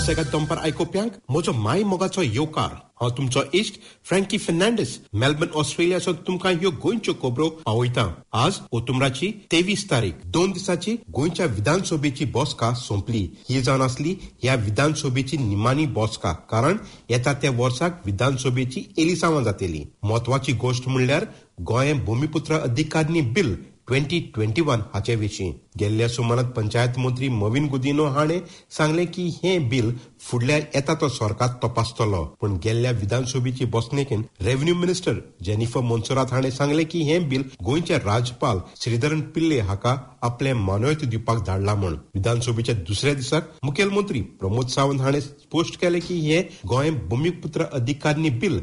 सुसेगाद दंपार आयकोप्यांक म्हजो माय मोगाचो येवकार हांव तुमचो इश्ट फ्रँकी फर्नांडीस मेलबर्न ऑस्ट्रेलियासून तुमकां ह्यो गोंयच्यो खबरो पावयता. आज ओतुंबराची 23 तारीख 2 दिसांची गोंयच्या विधानसभेची बसका सोंपली. ही जावन आसली ह्या विधानसभेची निमाणी बसका, कारण येता त्या वर्साक विधानसभेची एलिसांवां जातली. म्हत्वाची गोश्ट म्हणल्यार गोंय भूमिपुत्र अधिकारनी बिल 2021 हाचे विशीं गेल्ल्या सुमारांत पंचायत मंत्री मवीन गुदिनो हाणें सांगलें की हें बिल फुडल्या येता तो सरकार तपासतलो. पूण गेल्ल्या विधानसभेची बसणेकेन रेव्हेन्यू मिनिस्टर जेनिफर मोन्सेरात हाणें सांगलें की हें बिल गोंयचे राज्यपाल श्रीधरन पिल्ले हाका आपले मान्यता दिवपाक धाडला म्हूण. विधानसभेच्या दुसऱ्या दिसाक मुखेलमंत्री प्रमोद सावंत हाणें स्पश्ट केलें की हें गोंय भूमिपुत्र अधिकारनी बिल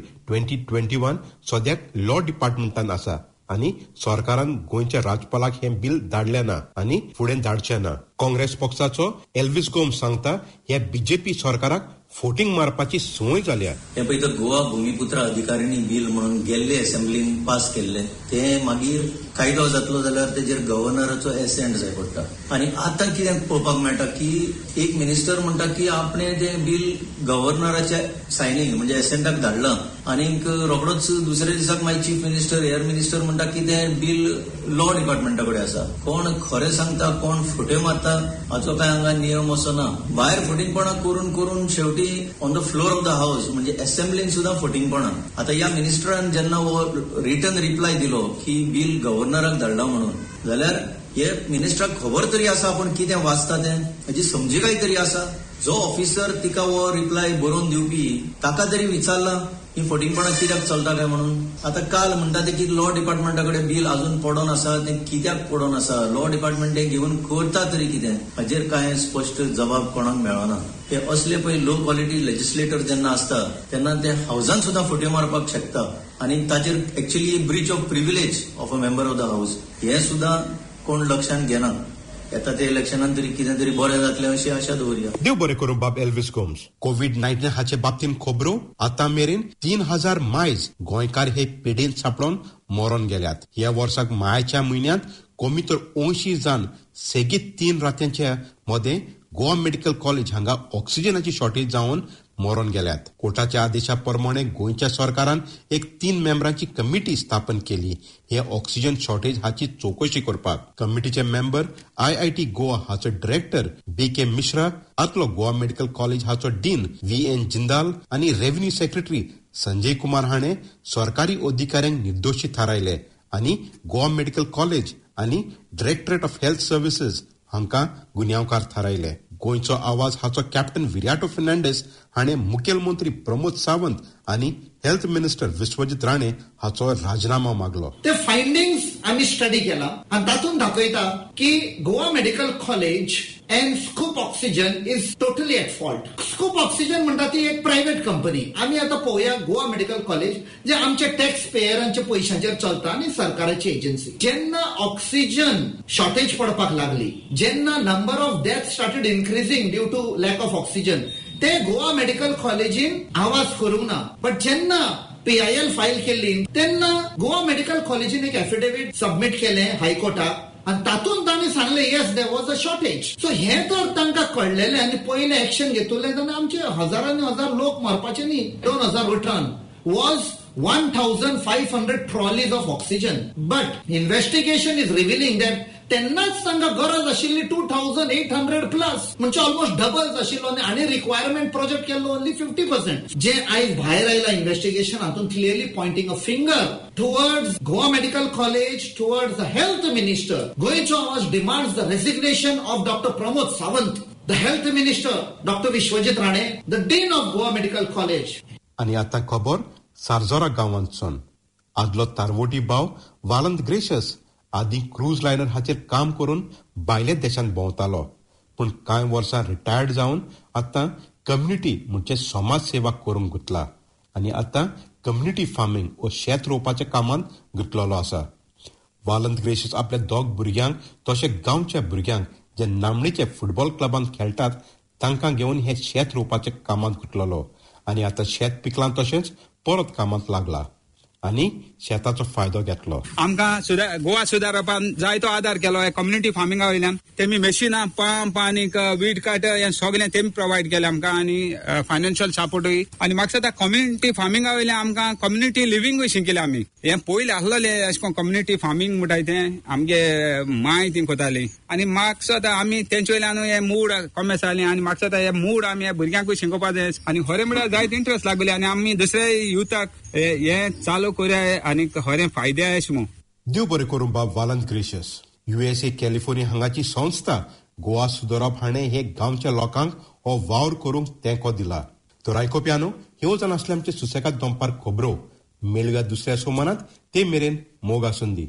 2021 सद्याक लॉ डिपार्टमेंटान आसा आनी सरकारान गोंयच्या राज्यपालाक हें बिल धाडलें ना आनी फुडें धाडचें ना. काँग्रेस पक्षाचो एल्विस गोम्स सांगता ह्या बीजेपी सरकाराक फोटिंग मारपाची संवय जाल्या. हे पळय तर गोवा भूमिपुत्र अधिकारिणी बिल म्हणून गेल्ले असेंब्लीन पास केल्ले ते मागीर कायदो जातलो जाल्यार तेजेर गव्हर्नराचो एसेंट जाय पडटा. आनी आतां कितें पळोवपाक मेळटा की एक मिनिस्टर म्हणटा की आपणे तें बिल गव्हर्नराच्या सायनीक म्हणजे एसेंटाक धाडलां आनीक रोखडोच दुसऱ्या दिसाक मागीर चीफ मिनिस्टर एअर मिनिस्टर म्हणटा की तें बिल लॉ डिपार्टमेंटा कडेन आसा. कोण खरें सांगता कोण फुटे मारता हाचो काय हांगा नियम असो ना. भायर फुटींगपणां करून करून शेवटी on the floor of the house म्हणजे असेंब्लीन सुद्धा फुटींगपणां. आता या मिनिस्टरान जेन्ना रिटर्न रिप्लाय दिलो की बिल गव्हर्नराक धाडला म्हणून, जाल्यार हे मिनिस्टराक खबर तरी आसा आपण कितें वाचता तें, हाची समजिकाय तरी आसा. जो ऑफिसर तिका वो रिप्लाय बरोवन दिवपी ताका तरी विचारला ही फटींगपणां कित्याक चलता काय म्हणून. आता काल म्हणटा ते की लॉ डिपार्टमेंटा कडेन बिल अजून पडोन आसा, ते कित्याक पडोन आसा, लॉ डिपार्टमेंट घेवन करता तरी कितें, हाजेर कांय स्पश्ट जबाब कोणाक मेळना. हे असले पळय लो क्वॉलिटी लेजिस्लेटर जेन्ना आसता तेन्ना ते हाऊसान सुद्धा फुटे मारपाक शकता आनी ताजेर actually breach of privilege of a member of the house हे सुद्धा कोण लक्षांत घेना. येता ते इलेक्शनान तरी कितें तरी बरें जातलें अशी आशा दवरया. देव बरें करूं बाब एल्विस गोम्स. कोविड-19 हाचे बाबतीन खबरो आतां मेरेन 3000 मायज गोंयकार हे पिडेन सापडून मरून गेल्यात. ह्या वर्साक मायाच्या म्हयन्यांत कमी तर 80 जाण सेगीत 3 रात्यांच्या मदें गोवा मेडिकल कॉलेज हांगा ऑक्सिजनाची शॉर्टेज जावन मरून गेल्यात. कोर्टाच्या आदेशा प्रमाणे गोंयच्या सरकारान एक 3 मेंबरांची कमिटी स्थापन केली हे ऑक्सिजन शॉर्टेज हाची चौकशी करपाक. कमिटीचे मेंबर IIT गोवा हाचो डायरेक्टर BK मिश्रा, आदलो गोवा मेडिकल कॉलेज हाचो डीन VN जिंदाल आनी रेव्हेन्यू सेक्रेटरी संजय कुमार हाणें सरकारी अधिकाऱ्यांक निर्दोशी थारायले आनी गोवा मेडिकल कॉलेज आनी डायरेक्टरेट ऑफ हेल्थ सर्व्हिसेस हांकां गुन्यांवकार थारायले. गोंयचो आवाज हाचो कॅप्टन विराटो फर्नांडीस हाणें मुखेलमंत्री प्रमोद सावंत आनी हेल्थ मिनिस्टर विश्वजीत राणे हाचो राजीनामा मागलो. ते फायंडिंग्स आमी स्टडी केला आनी तातूंत दाखयता की Goa medical college and Scoop Oxygen is totally at fault. Scoop Oxygen म्हणटा ती एक प्रायव्हेट कंपनी. आम्ही आता पळोवया गोवा मेडिकल कॉलेज जे आमच्या टॅक्स पेयरांच्या पैशांचेर चलता आणि सरकाराची एजन्सी. जेन्ना ऑक्सिजन शॉर्टेज पडपाक लागली, जेन्ना number of death started increasing due to lack of oxygen, ते गोवा मेडिकल कॉलेजीन आवाज करूंक ना. बट जेन्ना PIL फायल केली तेन्ना गोवा मेडिकल कॉलेजीन एक एफिडेविट सबमिट केलें हायकोर्टाक आणि तातूंत तांणी सांगले yes there was a shortage. So हे तर तांकां कळलेले आनी पयले एक्शन घेतले जाल्यार आमचे हजारांनी हजार लोक मरपाचे न्ही. 2000 return was 1500 trolleys of oxygen. But investigation is revealing that तेन्नाच तांकां गरज आशिल्ली 2800 प्लस, म्हणजे ऑलमोस्ट डबल आशिल्लो आनी रिक्वायरमेंट प्रोजेक्ट केल्लो ओन्ली 50%. जे आयज भायर आयला इन्व्हेस्टिगेशन हातूंत clearly pointing a finger towards Goa medical college, towards the health minister. Goencho Avaaz demands the resignation of doctor Pramod Sawant, the health minister doctor Vishwajit Rane, the dean of Goa medical college. आनी आतां खबर सारजोरा गांवांतसून. आदलो तारवोटी भाव वालंत ग्रेशस आदी क्रूज लायनर हाचेर काम करून भायल्या देशांत भोंवतालो, पूण कांय वर्सां रिटायर्ड जावन आतां कम्युनिटी म्हणजे समाज सेवा करूंक गुंतला आनी आतां कम्युनिटी फार्मिंग व शेत रोवपाच्या कामांत गुंतलेलो आसा. वालंत ग्रेशस आपल्या 2 भुरग्यांक तशें गांवच्या भुरग्यांक जे नामणेचे फुटबॉल क्लबांत खेळटात तांकां घेवन हे शेत रोवपाच्या कामांत गुंतलेलो आनी आतां शेत पिकलां तशेंच परत कामांत लागला. आनी शेताचो फायदो घेतलो. आमकां गोवा सुदारपान जायतो आदार केलो कम्युनिटी फार्मिंगा वयल्यान. तेमी मेशिनां, पंप आनी वीड कटर हें सगळें तेमी प्रोवायड केलें आमकां आनी फायनान्शियल सपोर्टूय. आनी म्हाका दिसता कम्युनिटी फार्मिंगा वयल्यान आमकां कम्युनिटी लिव्हिंगूय शिकयलें आमी. हें पयलीं आसलेलें अशें करून कम्युनिटी फार्मिंग म्हणटाय तें आमगे माय ती कोताली. आनी म्हाका दिसता आमी तेंचे वयल्यान हें मूड कमी जालें आनी म्हाका दिसता हें मूड आमी ह्या भुरग्यांकूय शिकोवपाक जाय. आनी खरें म्हळ्यार जायत इंट्रस्ट लागले आनी आमी दुसऱ्या युथाक हें चालू करूया आनी खरें फायदे अशें म्हूण. देव बरें करूं बाब वालंत ग्रेशियस. USA कॅलिफोर्निया हांगाची संस्था गोवा सुदारप हाणें हे गांवच्या लोकांक हो वावर करूंक तेंको दिला. तर आयकोप्यानो ह्यो जावन आसले आमचे सुसेगाद दनपार खबरो. मेळुया दुसऱ्या सोमानात. ते मेरेन मोग आसून दी.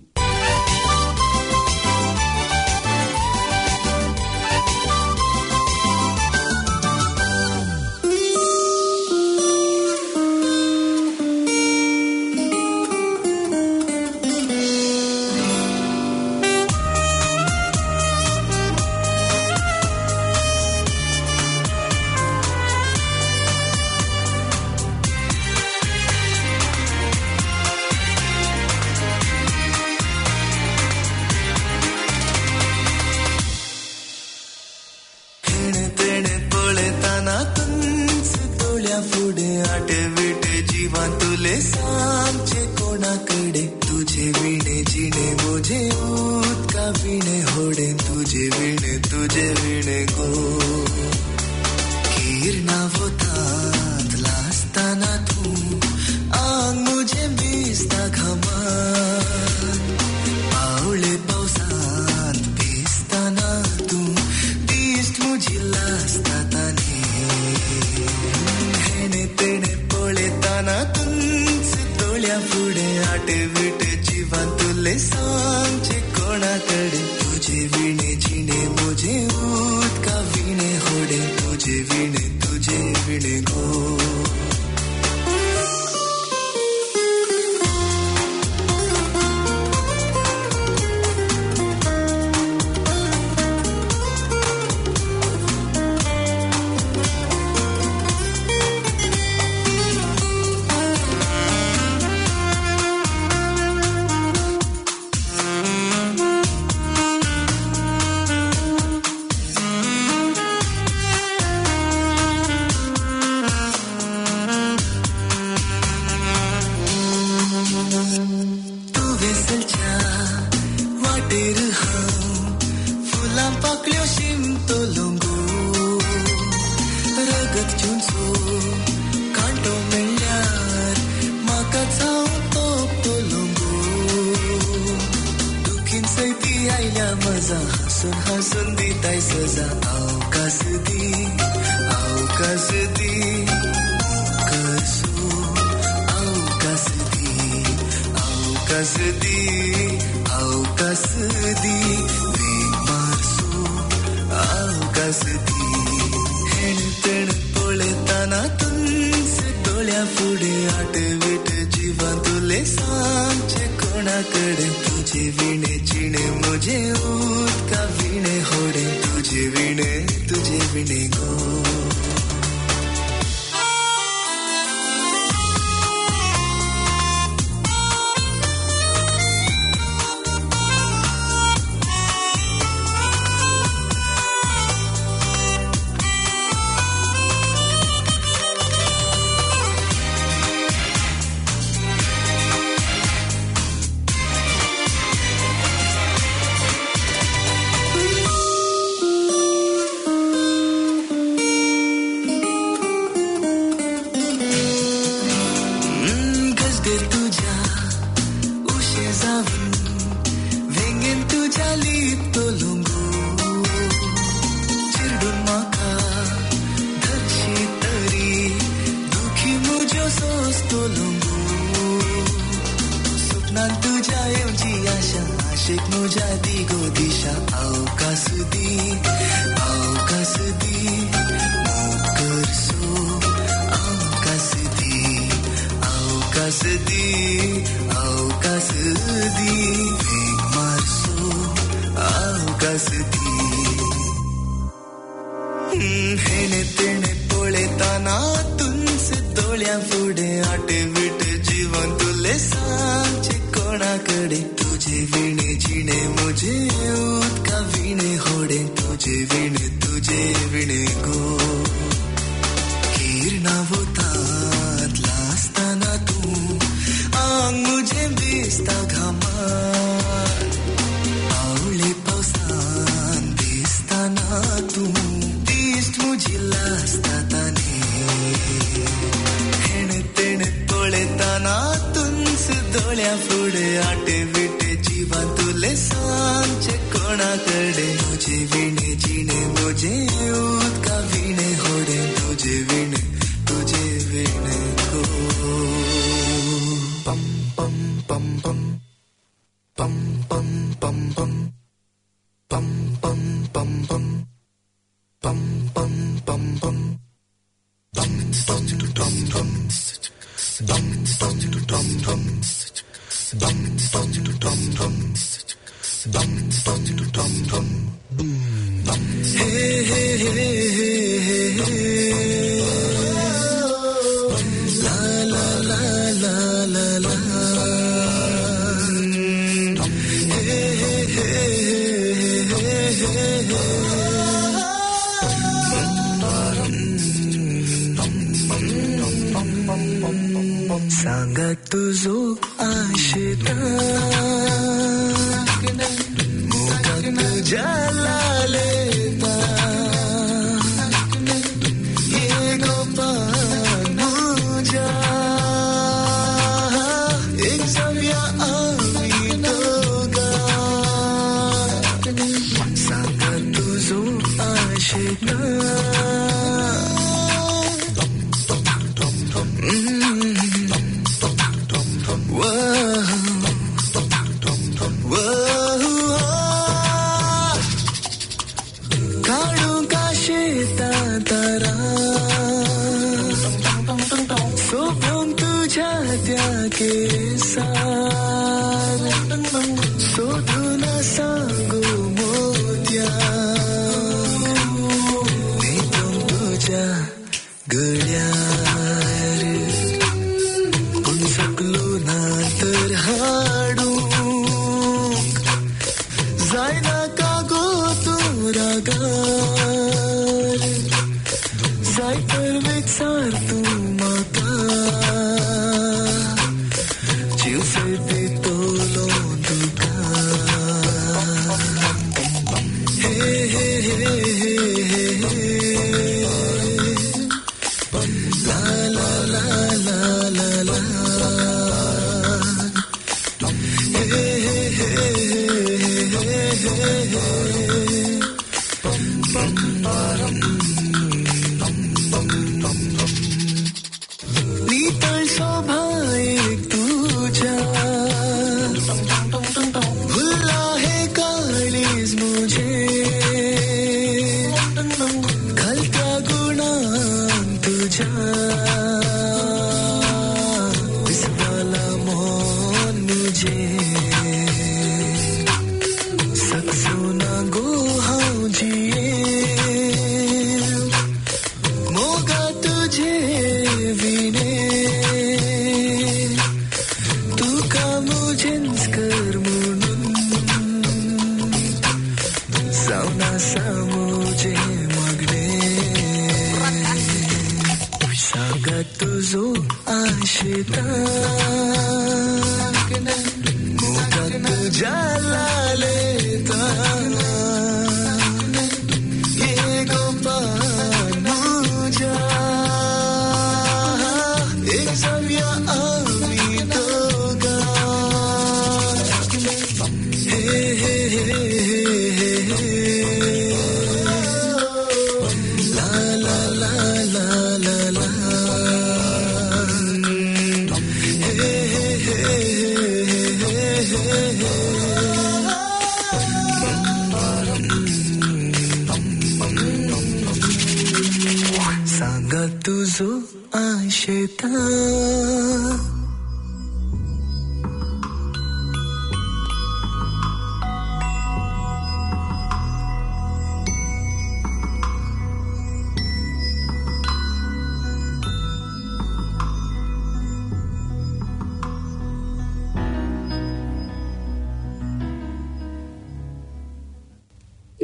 हेने तेने पोळे ताना तुनसे दोळ्या फुडे आटे बिटे जीवन तुले सांगचे कोणाकडे तुझे विणे जिणे मुझे उदका विणे होडे तुझे विणे गो किरणावतांतला असताना तू आंग मुझे भिजता घामात आवळे पावसान दिसताना तू दिस्ट मुझी लाजताताने हेणे तेणे पळेताना तुंच दोळ्या फुडे आटे बिटे जीवन तुले सांगचे कोणाकडे तुझे विणे जिणे मुझे उदका विणे होडे तुझे विणे गो पम पम पम पम पम पम पम पम pum pum pum pum pum pum pum pum pum pum pum pum pum pum pum pum bum bum dum dum bum bum dum dum bum hey hey hey hey hey la la la la la la hey hey hey सांगा तुझो आशेता मोगा तुझ्या लालेता ये गोपाल मुझ्या एक जाऊया आम्ही दोघा सांगा तुझो आशेता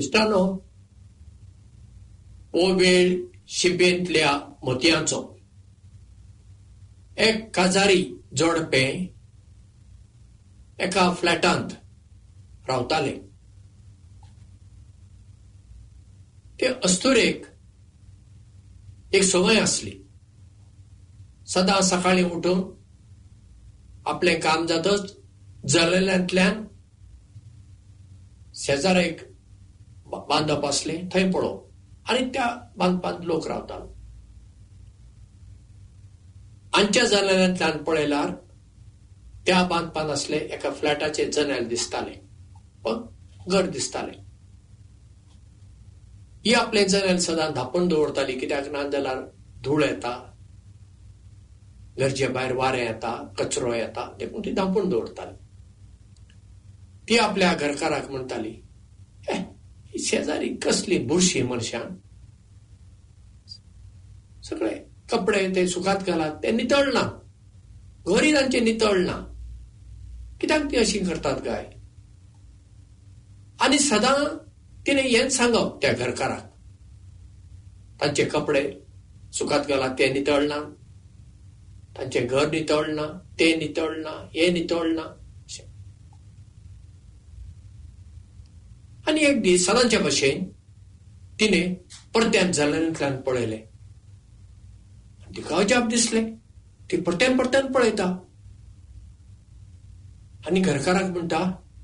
इश्टानो, हो वेळ शिपेंतल्या मोतयांचो. एक काजारी जोडपें एका फ्लॅटांत रावताले. ते अस्तुरेक एक संवय आसली. सदां सकाळीं उठून आपलें काम जातच जळेल्यांतल्यान शेजार एक बांदप आसले थंय पळोवप आनी त्या बांदपांत लोक रावताले. आमच्या जनेलांतल्यान पळयल्यार त्या बांदपांत आसले एका फ्लॅटाचे जनेल दिसताले, पण घर दिसताले. ही आपले जनेल सदां धांपून दवरताली, कित्याक ना जाल्यार धूळ येता, घरचे भायर वारें येता, कचरो येता, देखून ती धांपून दवरताली. ती आपल्या घरकाराक म्हणटाली, ही शेजारी कसली बुरशी मनशान, सगळे कपडे ते सुकात घालात, ते नितळना, घरी तांचे नितळना, कित्याक ती अशी करतात काय. आणि सदां तिने हेच सांगप त्या घरकाराक, तांचे कपडे सुकात घालात ते नितळना, तांचे घर नितळना, ते नितळना, हे नितळना. आणि एक दीस सदांच्या भशेन तिने परत्यान जनेलांतल्यान पळयले. तिका अजाप दिसले. ती परत्यान पळयता आणि घरकाराक म्हणटा,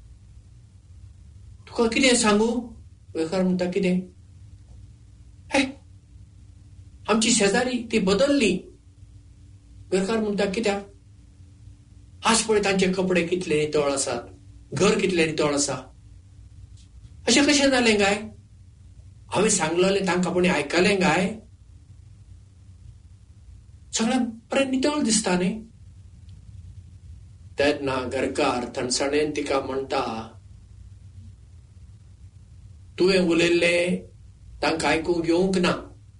तुका कितें सांगू? घरकार म्हणटा, कितें? आमची शेजारी ती बदलली. घरकार म्हणटा, कित्याक? आज पळय तांचे कपडे कितले नितळ आसात, घर कितले नितळ आसा. अशें कशें जालें काय? हांवें सांगलेलें तांकां कोणी आयकलें काय? सगळें बरें नितळ दिसता न्ही. तेन्ना घरकार थंडसाणेन तिका म्हणटा, तुवें उलयल्लें तांकां आयकूंक येवंक ना.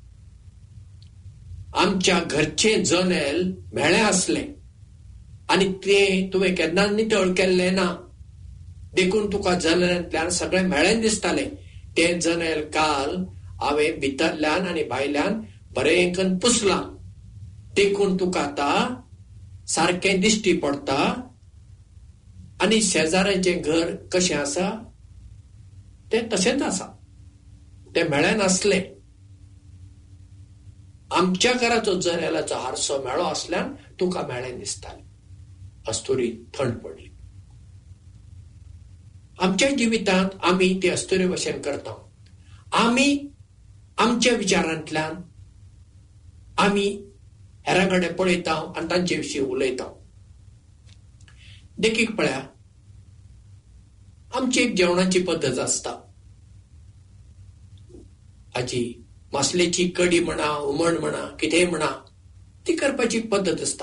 आमच्या घरचें जनेल म्हेळें आसलें आनी तें तुवें केन्नाच नितळ केल्लें ना, देखून तुका जनेलांतल्यान सगळें म्हेळें दिसतालें. तें जनेल काल हांवें भितरल्यान आनी भायल्यान बरें करून पुसलां, देखून तुका आतां सारकें दिश्टी पडटा. आनी शेजाऱ्याचें घर कशें आसा तें तशेंच आसा, तें म्हेळें नासलें. आमच्या घराचो जनेलाचो हारसो मेळो आसल्यान तुका म्हेळें दिसतालें. अस्तुरी थंड पडली. आमच्या जिवितांत आमी ते अस्तुरे भशेन करता. आमी आमच्या विचारांतल्यान आमी हेरां कडेन पळयता आनी तांचे विशीं उलयता. देखीक पळया, आमची एक जेवणाची पद्दत आसता. हाजी मासलेची कडी म्हणा, हुमण म्हणा, कितेंय म्हणा, ती करपाची पद्दत आसता.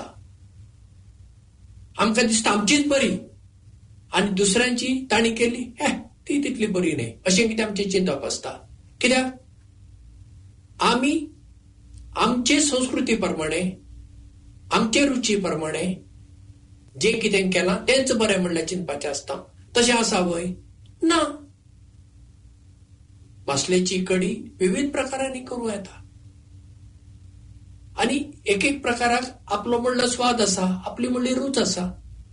आमकां दिसता आमचीच बरी आनी दुसऱ्यांची ताणी केली ती तितली बरी न्ही, अशें कितें आमचें चिंतप आसता. कित्याक आमी आमचे संस्कृती प्रमाणे, आमचे रुची प्रमाणे जें कितें केलां तेंच बरें म्हणलें चिंतपाचें आसता. तशें आसा वय? ना. मासलेची कडी विविध प्रकारांनी करूं येता आनी एक एक प्रकाराक आपलो म्हणलो स्वाद आसा, आपली म्हणली रूच आसा.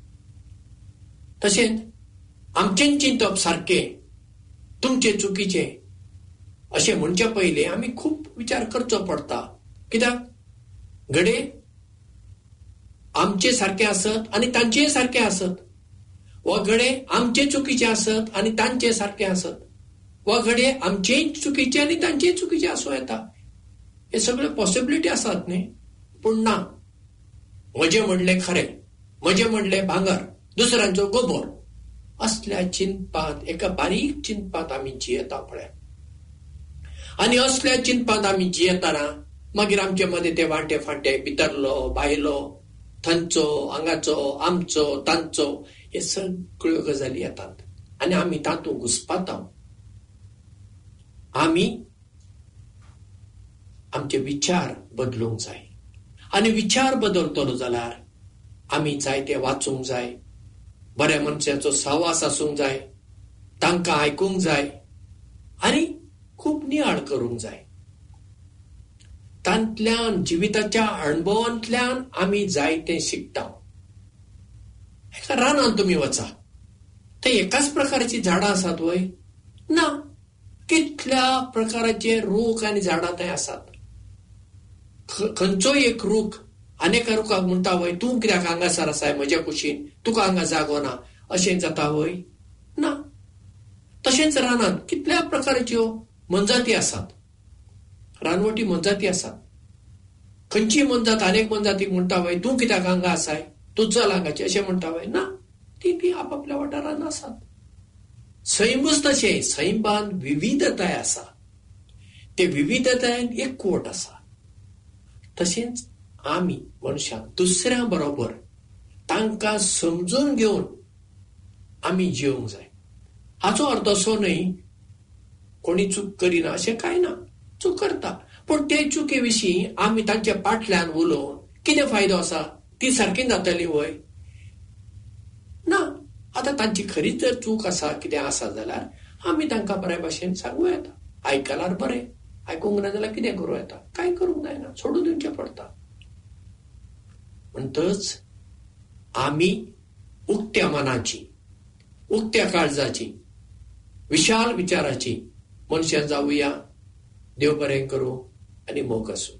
तशेंच आमचें चिंतप सारकें, तुमचें चुकीचें अशें म्हणचे पयलीं आमी खूब विचार करचो पडटा. कित्याक घडये आमचें सारकें आसत आनी तांचेंय सारकें आसत, वा घडये आमचें चुकीचें आसत आनी तांचें सारकें आसत, वा घडये आमचेंय चुकीचें आनी तांचेंय चुकीचें आसूं येता. हे सगळे पॉसिबिलिटी आसात न्ही. पूण ना, म्हजें म्हणलें खरें, म्हजें म्हणलें भांगर, दुसऱ्यांचो गोबोर, असल्या चिंतपांत, एका बारीक चिंतपांत आमी जियेता पळय. आनी असल्या चिंतपांत आमी जियेतना मागीर आमचे मदें ते वांटे फांटे, भितरलो भायलो, थंयचो हांगाचो, आमचो तांचो, हे सगळ्यो गजाली येतात आनी आमी तातूंत घुस्पाता. आमी आमचे विचार बदलूंक जाय आनी विचार बदलतलो जाल्यार आमी जायते वाचूंक जाय, बऱ्या मनशाचो सहवास आसूंक जाय, तांकां आयकूंक जाय, आणि खूप नियाळ करूंक जाय. तांतल्यान जिविताच्या अणभवांतल्यान आमी जायते शिकता. एका रानांत तुमी वचा, थंय एकाच प्रकारची झाडां आसात वय? ना, कितल्या प्रकाराचे रूख आनी झाडां थंय आसात. खंयचोय एक रूख आनेका रुखाक म्हणटा वय तूं कित्याक हांगासर आसाय म्हज्या कुशीन, तुका हांगा जागो ना, अशें जाता वय? ना. तशेंच रानांत कितल्या प्रकारच्यो मनजाती आसात, रानवटी मनजाती आसात. खंयची मनजात अनेक मनजातीक म्हणटा वय तूं कित्याक हांगा आसाय, तूं चल हांगाचे, अशें म्हणटा वय? ना, ती आपापल्या वाठारांत आसात. सैमूच तशें, सैमांत विविधताय आसा, ते विविधतायेन एकवट आसा. तशेंच आमी मनशांक दुसऱ्या बरोबर तांकां समजून घेवन आमी जिवंक जाय. हाचो अर्थ असो न्हय कोणी चूक करिना अशें कांय ना, चूक करता, पूण ते चुके विशीं आमी तांच्या फाटल्यान उलोवन कितें फायदो आसा? ती सारकी जातली वय? ना. आतां तांची खरीच जर चूक आसा, कितें आसा जाल्यार आमी तांकां बऱ्या भाशेन सांगूं येता. आयकल्यार बरें, आयकूंक ना जाल्यार कितें करूं येता? कांय करूंक जायना, सोडून दिवचें पडटा. म्हणटच आमी उक्त्या मनाची, उक्त्या काळजाची, विशाल विचाराची मनशां जावुया. देव बरें करूं आनी मोग आसूं.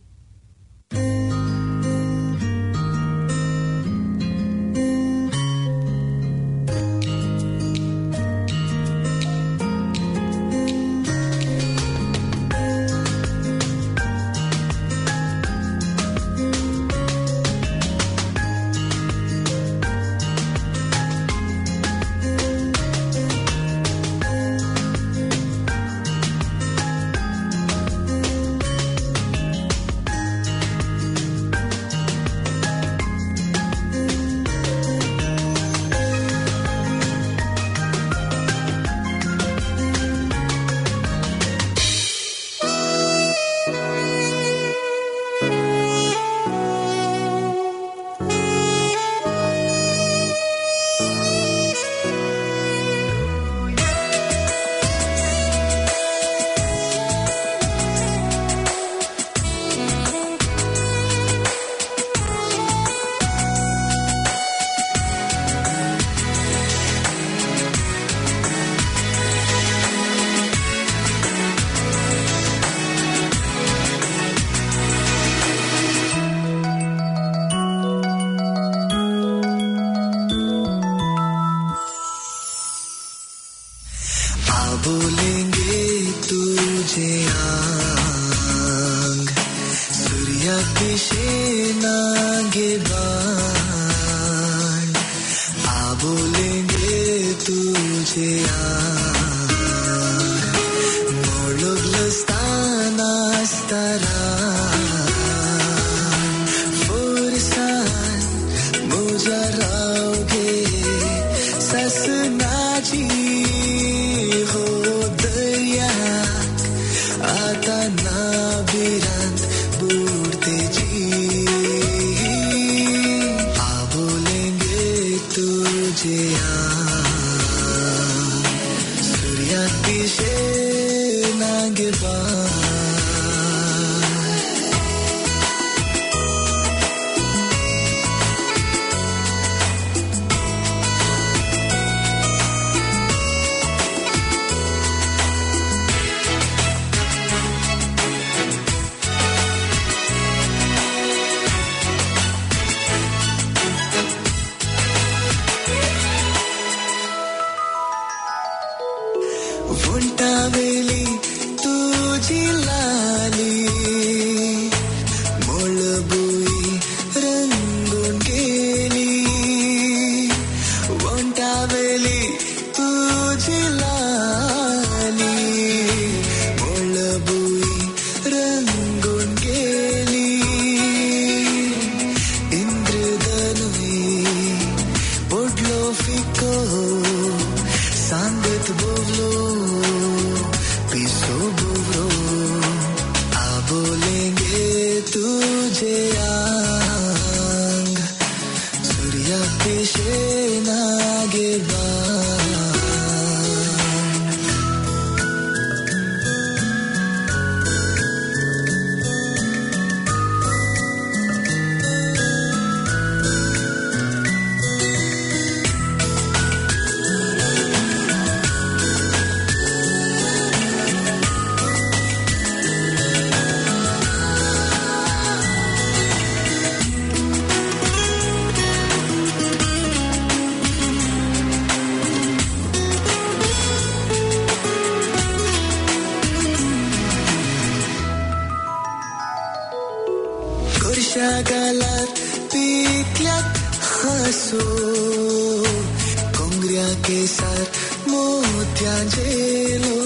गोडशा गालात पिकल्यात हांसो कोंगऱ्या केसार मोत्यांचेलो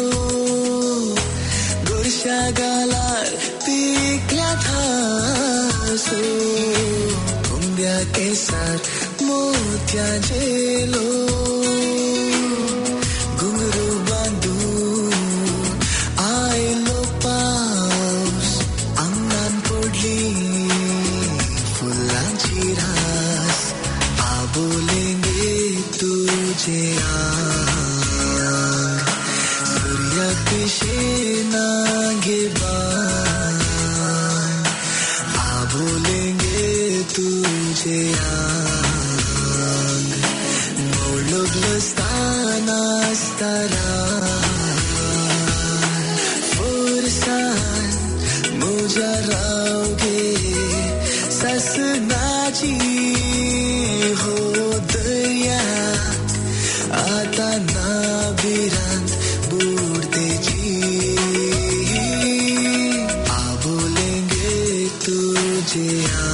गोडशा गालार पिकल्यात हांसो कोंगऱ्या केसार मोत्यांचेलो घुंगरू बांधून आयलो पावस आंगणान पडली फुलांची रास आबोलेंगे तुझे आंग सूर्याक पिशेनांगे बाण आबोलेंगे तुझे आंग मोडलोस्ताना स्तारा फुरसान मुझा रावगे ससनाची हो दर्या आता नाबिरांत बुडतेची आबोलेंगे तुझे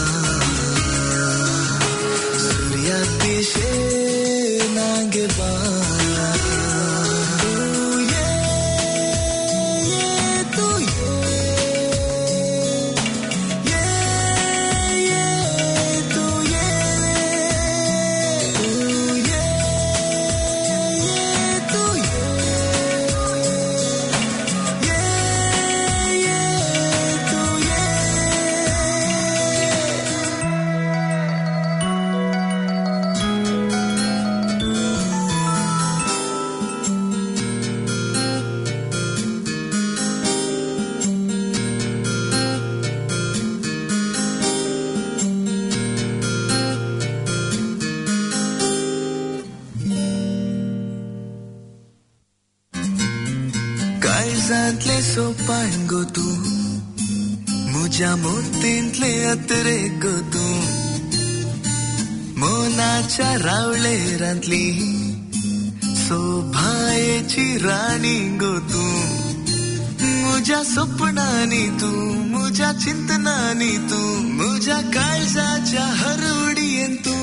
सूर्याक पिशेनांगे बाण काळजांतले सोपान गो तूं म्हज्या मोतींतले अतरे गो तूं मोनाच्या रावळेरांतली सोभायेची राणी गो तूं म्हज्या सपनांनी तूं म्हज्या चिंतनांनी तूं म्हज्या काळजाच्या हरवडीयेन तूं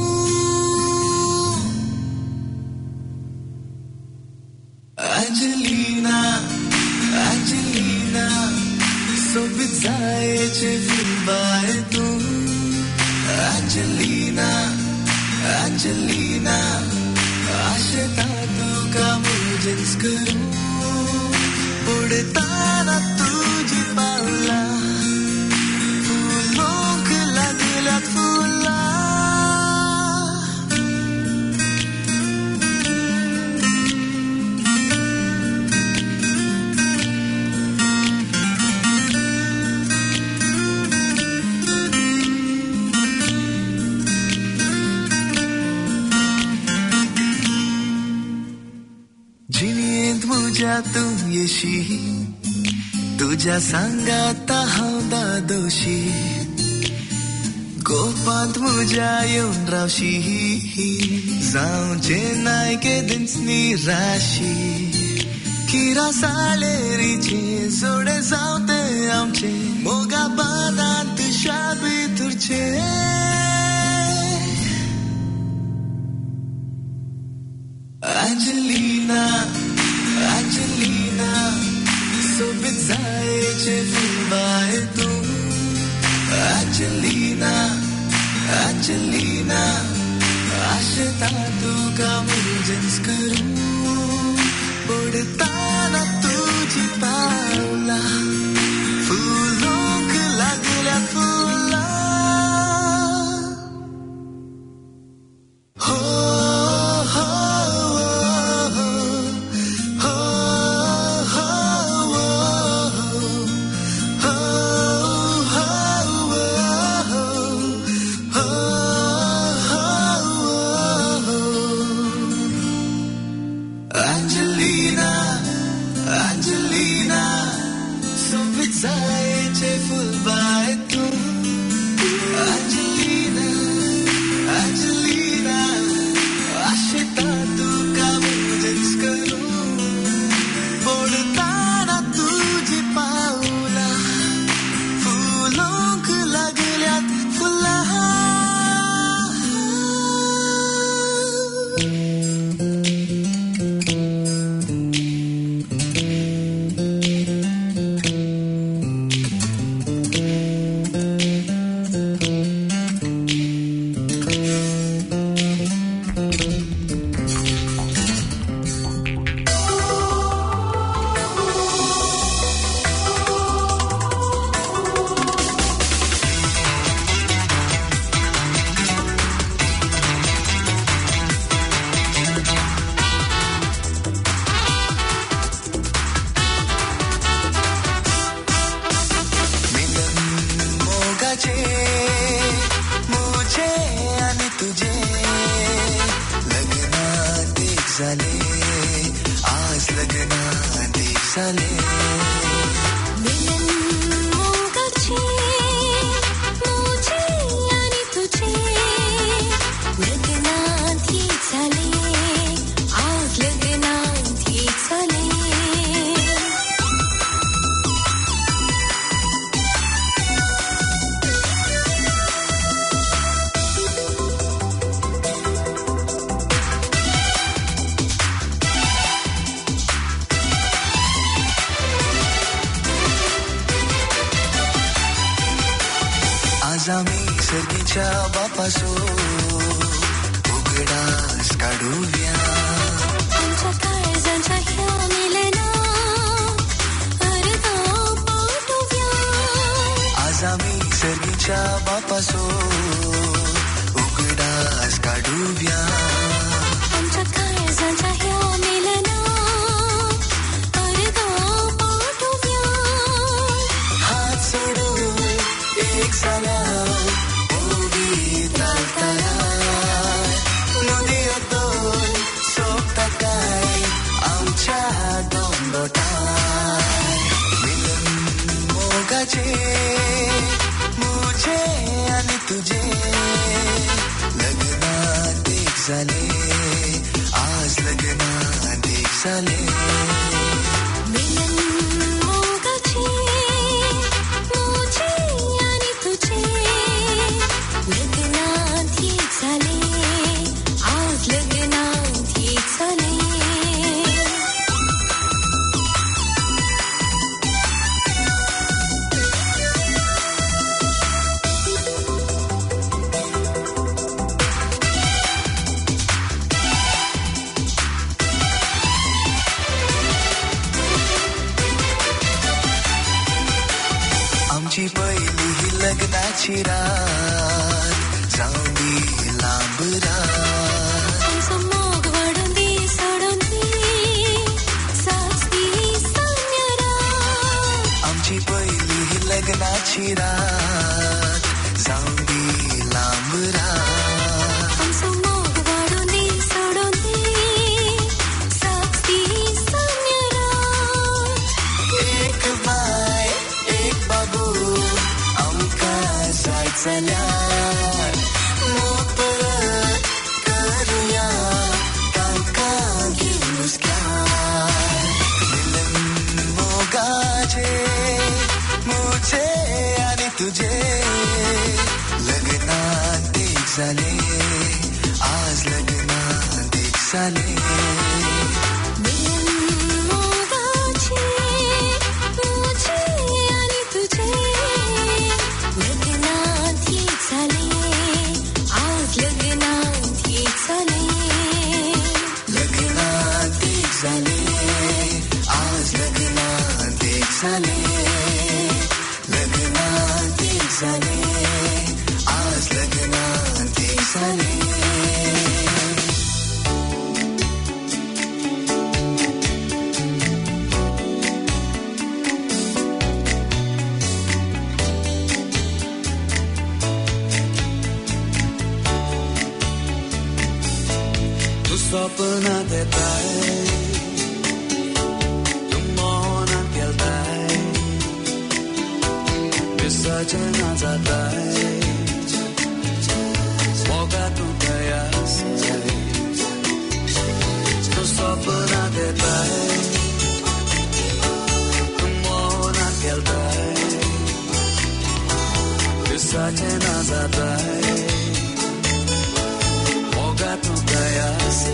Angelina, Angelina, soubit zaje filmar tu. Angelina, Angelina, aşta tu ka mujhe karo. Udtana tujhe paula, फूलों के लगला फूला. तू येशी तुझ्या सांगाता हांव दोशी गोपांत म्हज्या येवन रावशी जावचे नायके दिसनी राशी किरा सालेरीचे जोडे जावते आमचे Moga बादांत शाबी तुरचे Angelina, Angelina, soubit zaje filmar tu. Angelina, Angelina, aşta tu ka mujhe karo. Udtana tujhe paula, फूलों के लगला फूला. हो मोगाचे मुझे आणि तुझे लग्नात एक झाले आज लग्नात एक झाले आम्ही सर्गीच्या बापासो उघडास काढूया आमच्या काळजांच्या ह्या मिलना अर्धा पाठवूया आज आम्ही सर्गीच्या बापासो उघडास काढूया आमच्या काळजांच्या ह्या मिलना अर्धा पाठवूया हात सोडून एक साला मुझे आणि तुझे लग्नात एक झाले आज लग्नात एक झाले पहिली ही लग्नाची रात जाऊन दी लांब रात आमचं मोग वाढून दी सोडून दी सासती साम्य रात आमची पहिली ही लग्नाची रात जाऊन दी लांब रात आमचं मोग वाढून दी सोडून दी सासती साम्य रात एक बाय एक बाबू चला मग परत करूया काका घेऊसक्या मोगाचे मुझे आणि तुझे लग्नात एक झाले आज लग्नात एक झाले सपना देता है तुम मोहना खेलता है विसर्जना जाता है मौका तू गया तो सपना देता है तुम मोहना खेलता है विसर्जना जाता है मौका तू गया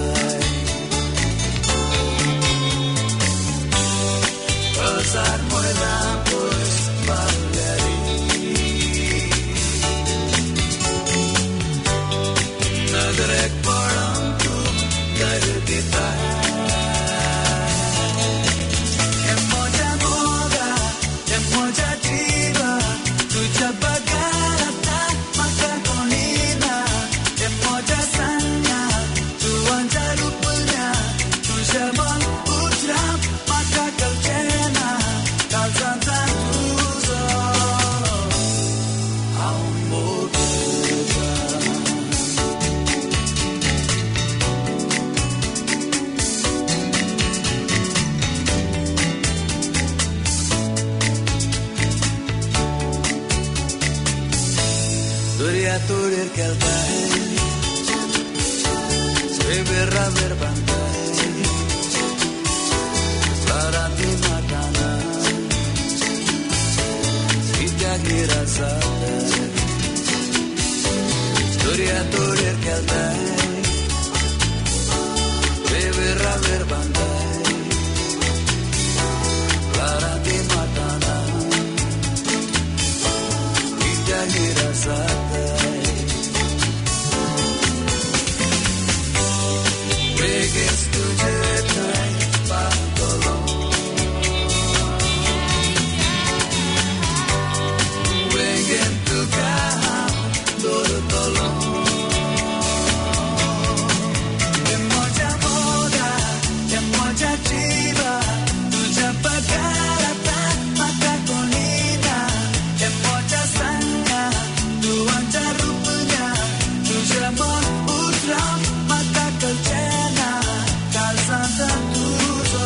Pasar por la pues नजरेक पडून तू कर देता हे मोजा जीवा तुझ्या बघाता म्हाका कोणी ना हे मोजा सांगा तू आमच्या रूपल्या तुझ्या मन उजरा म्हाका कल्पना कालचा तुझो Storia torir keltai Svevera verbantai Sarati matana Svitya girasa Storia torir keltai Svevera verbantai Sarati matana Svitya girasa Vegas tujhe thai paatolo Vegan tu kaha dortolo Emoja moda emoja jiva tuja pagarata mata konina emoja sanga tuanja rupanya tuja mon utram mata kalchena kalsanta tuzo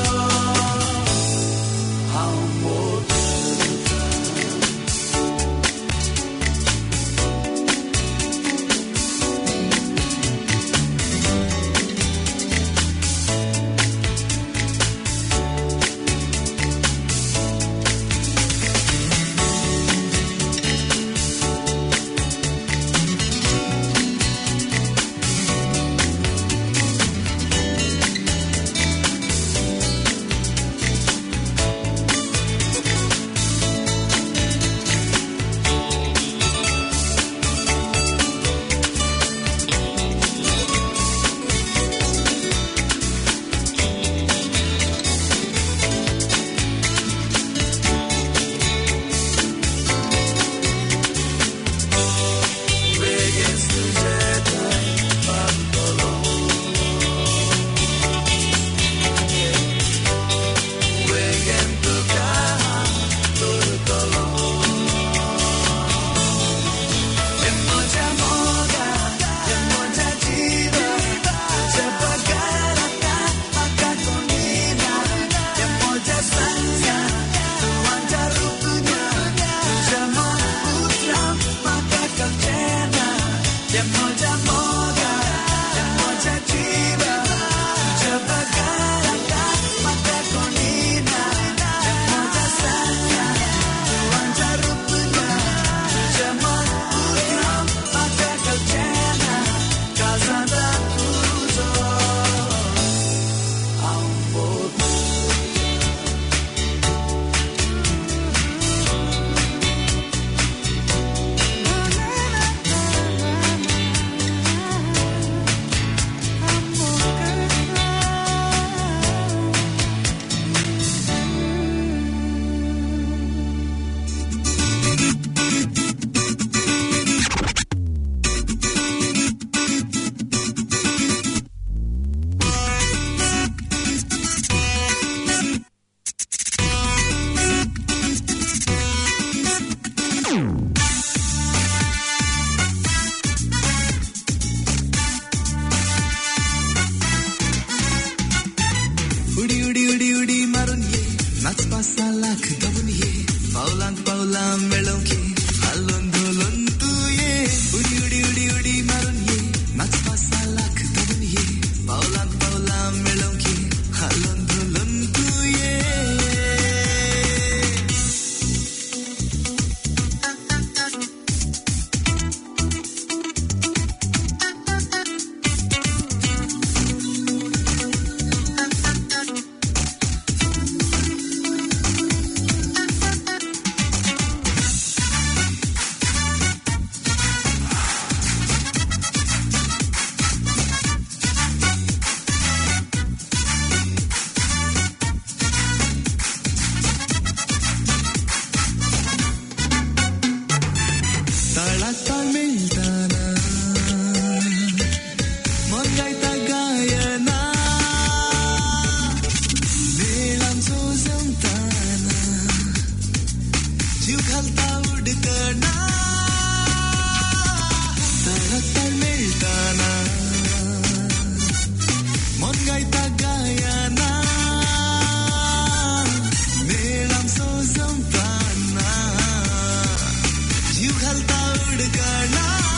घालता उडगाणा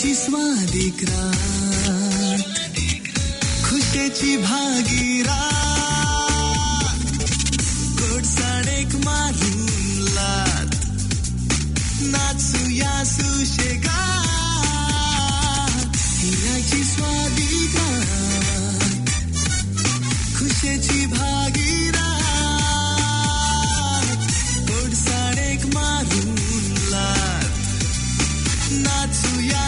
हिराची स्वादिक रात खुशेची भागीरात गोडसाणेक मारून लात नाचूया सुशेगात हिराची स्वादिक रात खुशेची भागीरात गोडसाणेक मारून लात नाचूया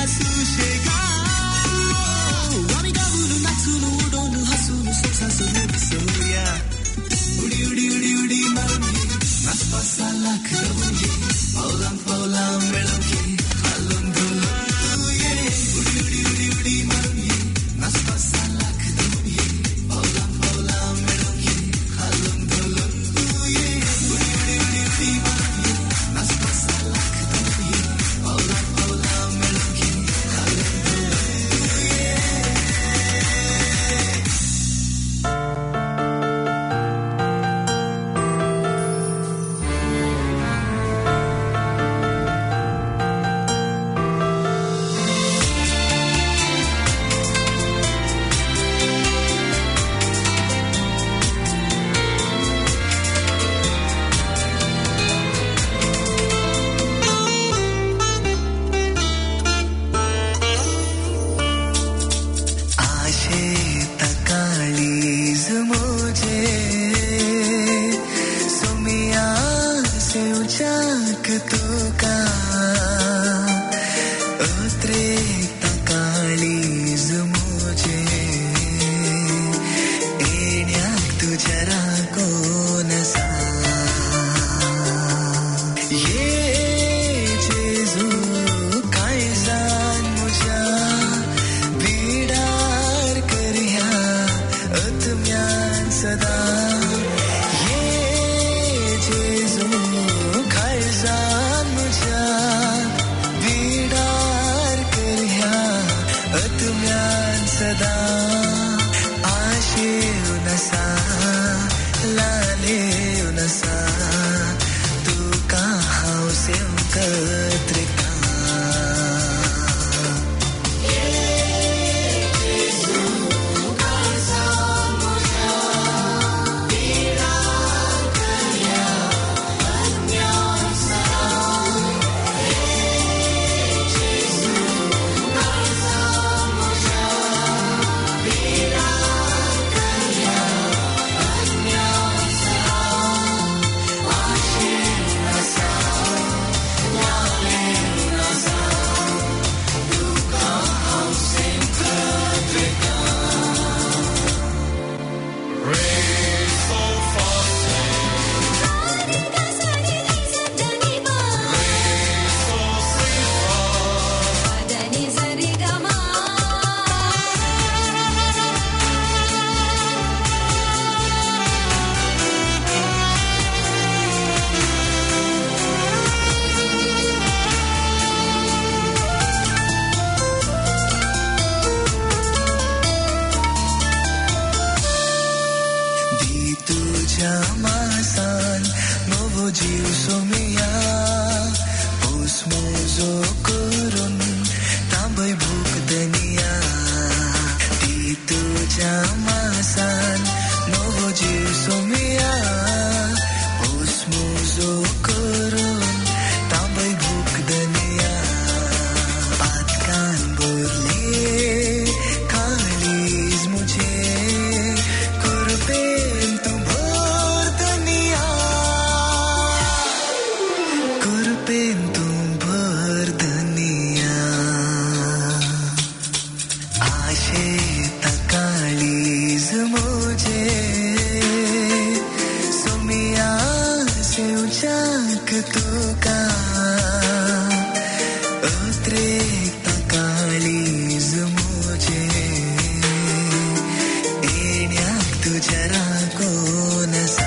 सुशेगात आम्ही गाऊन नाचून उडून हसून सोसासून विसरूया उडी उडी उडी उडी मारून घे नाचपासा लाख रवून घे पावलां पावलां मेळून घे हालून धुलून तू ये उडी उडी उडी उडी मारून घे नाचपासा लाख रवून घे पावलां पावलां मेळून घे हालून धुलून तू ये उडी उडी उडी उडी मारून घे नाचपासा लाख रवून घे पावलां पावलां मेळून घे हालून धुलून तू ये आशेत काळीज मोजे सोमिया सेवच्याक तुका अत्रेत काळीज मोजे येण्याक तुझ्या राखोन सा ये जेजू काळजान म्हज्या बिडार करया अतम्यान सदा ये जेजू काळजान म्हज्या बिडार करया अतम्यान सदा आशेव नसा लालेव नसा तुका हांव सेवकत्रिका तुझ्या मासान नवो जीव सोमिया पाऊस मोजो करून तांबय भूक दनिया ती तुझ्या मासान नवो जीव सोमिया पाऊस मोजो करून तांबय भूक दनिया पातकान बोरले काळीज मुझे कुर्बेन तू भर दनिया कुर्बेन तू भर दनिया आशेत काळीज मुझे सोमिया सेवच्याक तुका अत्रेत काळीज मुझे येण्याक तुझ्या राखोन सा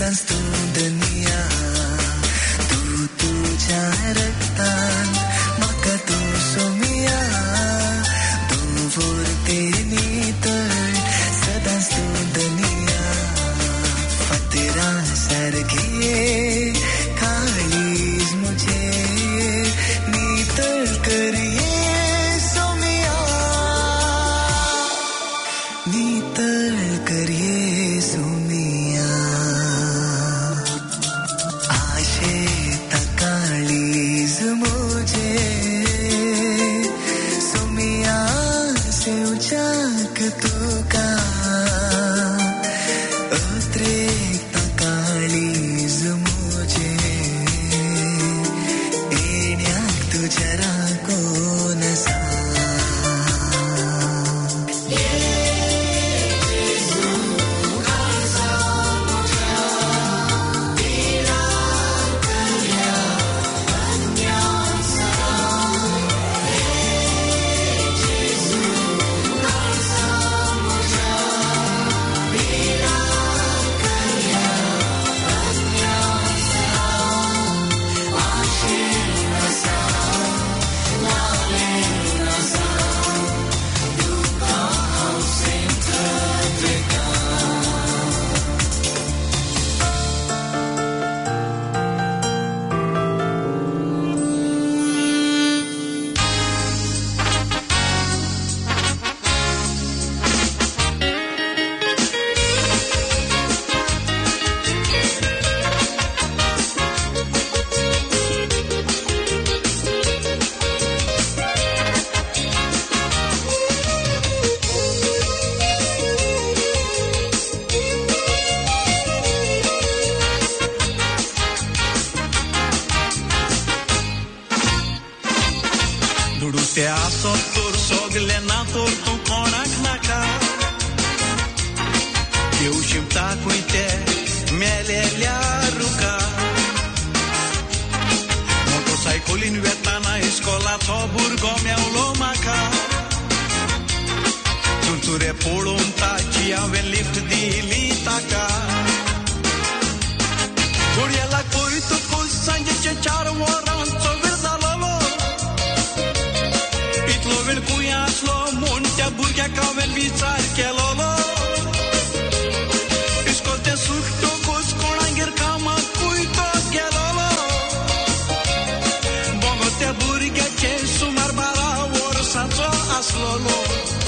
सदांच तू दुनिया तू तुझ्या रक्तान म्हाका तू सोमिया तू वरते नितळ सदांच तू दुनिया फातरा सारखी काळीज मुझे नितळ करिये सोमिया नितळ करिये सोमिया आशेत काळीज मुझे सोमिया सेवच्याक तुका अत्रेक काळीज मुझे येण्याक तुझ्या राखून आसा दुडुते आसोत तोर सोगले ना तोर तू कोणाक नाका देव शिमताकूय ते मेलेल्या रुका मोटरसायकलीन वेताना इस्कोलाचो भुरगो मेवलो म्हाका तुरे पळोवन ताची हांवें लिफ्ट दिली ताका घडयाळाक पळयतकूच सांजेचे 4 वरांचो वेळ जालोलो इतलो वेळ खंय आसलो म्हूण त्या भुरग्याक हांवें विचार केलोलो इस्कोल तें सुट्टकूच कोणागेर कामाकूय तो गेलोलो बोगो त्या भुरग्याचे सुमार 12 वर्सांचो आसलोलो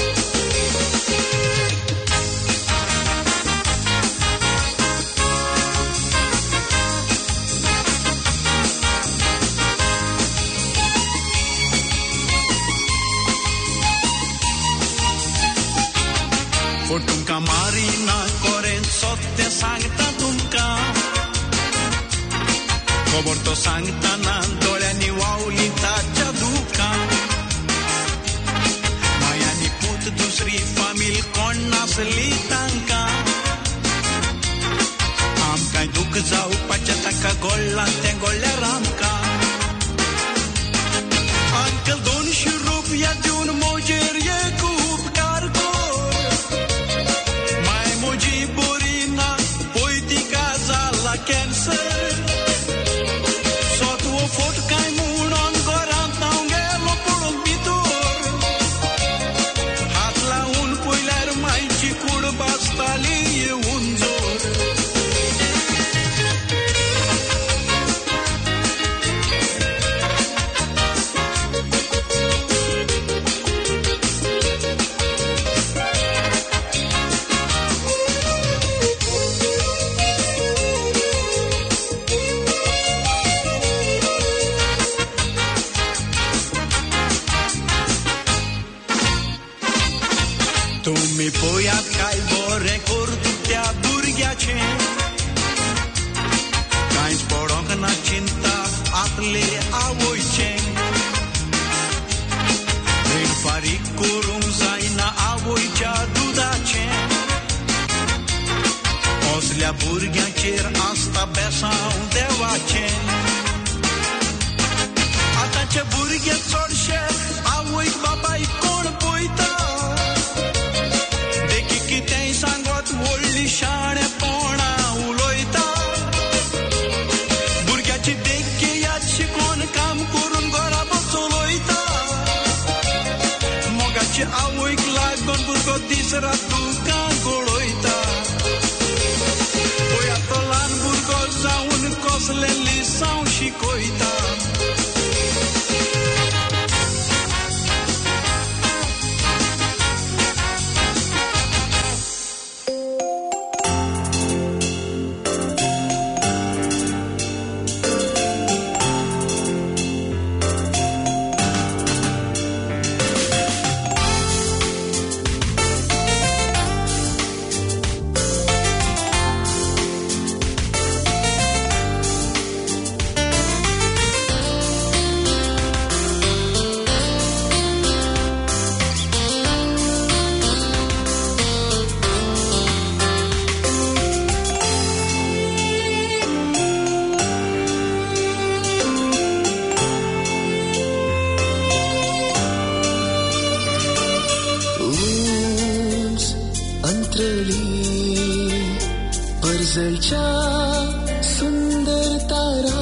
तुमकां मारिना कोरेन सत्य सांगता तुमकां खबर तो सांगतना दोळ्यांनी वावली ताच्या दुखां मायांनी पूत दुसरी फामील कोण नासली तांकां आमकां दूख जावपाचें ताका गोडलां तें गोडल्यार आमकां अंकल 200 रुपया दिवन मोजेर एक उपकार म्हजी बरी ना पळय तिका जाला कॅन्सर सोतवो फोट काय म्हणून घरांत हांव गेलो पळोवन भितर हात लावून पळयल्यार मायची कूड भाजताली येवून जोर तुम्ही पळयात काय बरें करतू त्या भुरग्याचें कांयच पडोंक ना चिंता आपले आवयचें रीण फारीक करूंक जायना आवयच्या दुदाचें असल्या भुरग्यांचेर आसता बेसांव देवाचें आतांचे भुरगे चडशे आवयक बापायक कोण पळयता देखीक कितेंय सांगत व्हडली शाणेपणां उलयता दुसरा तुका कळयता पळय तो ल्हान भुरगो जावन कसले लिसांव शिकयता पर्जलच्या सुंदर तारा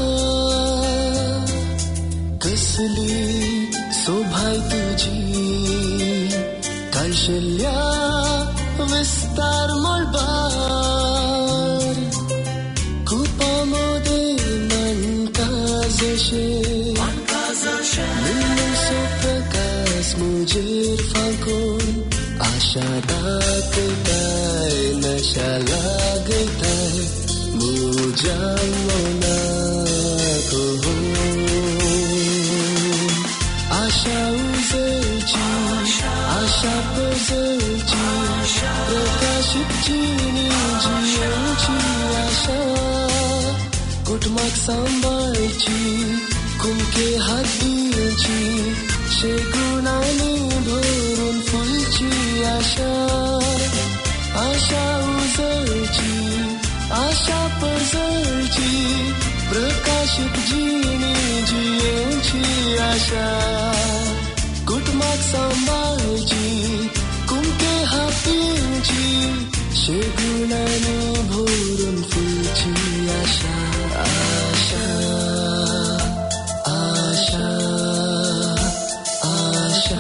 कसली शोभाय तुझी कौशल्या विस्तार मळबार कुपामध्ये मनका जशे निसो प्रकाश मुजेर फांकून आशा दाखयताय नशा लागताय मुजा मनाक आशा उजळची आशा पजळची प्रकाशित जिणी जियोची आशा कुटुंबाक सांभाळची कुमके हात दिवची शेगुणांनी भरून फुलची आशा आशा उजळची आशा पजळची प्रकाशित जिणी जियोची आशा कुटुंबाक सांभाळची कुमके हातींची शेगुणांनी भरून फुलची आशा आशा आशा आशा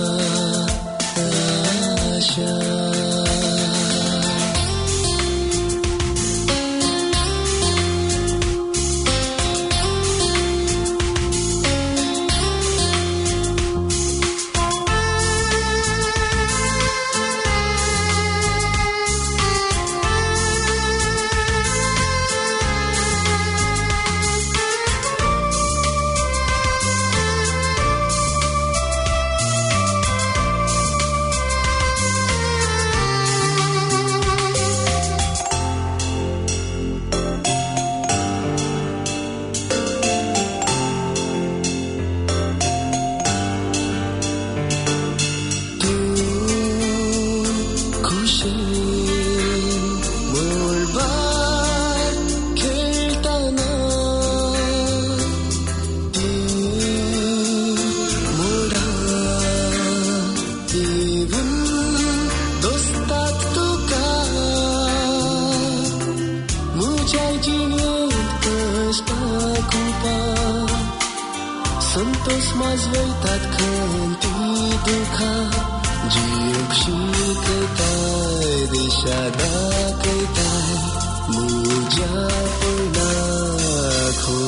आशा संतोष माजवतात खंती दुखा जीव शिकताय दिशा दाखयताय मुजा पणाखो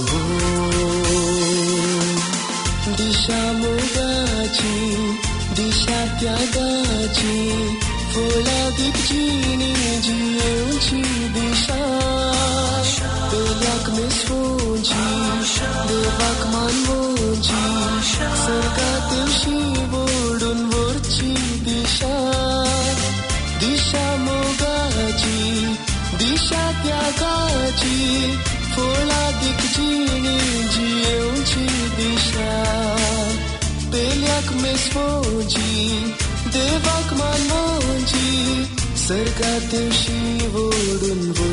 दिशा मोगाची दिशा त्यागाची फळादीक जिणी जियोची दिशा पेल्याक मेसवोची देवाक मानवोची सर्गातेवशी ओडून व्हरची दिशा दिशा मोगाची दिशा त्यागाची फळादीक जिणी जियोची दिशा पेल्याक मेसवोची देवाक मानवोची सर्गातेवशी ओडून